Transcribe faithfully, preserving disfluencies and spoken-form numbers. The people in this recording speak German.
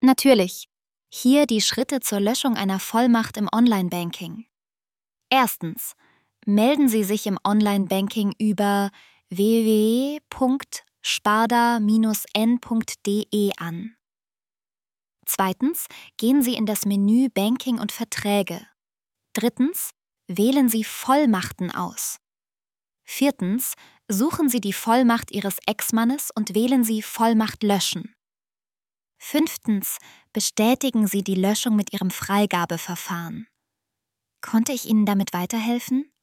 Natürlich. Hier die Schritte zur Löschung einer Vollmacht im Online-Banking. Erstens. Melden Sie sich im Online-Banking über w w w punkt sparda Bindestrich n punkt d e an. Zweitens. Gehen Sie in das Menü Banking und Verträge. Drittens. Wählen Sie Vollmachten aus. Viertens. Suchen Sie die Vollmacht Ihres Ex-Mannes und wählen Sie Vollmacht löschen. Fünftens. Bestätigen Sie die Löschung mit Ihrem Freigabeverfahren. Konnte ich Ihnen damit weiterhelfen?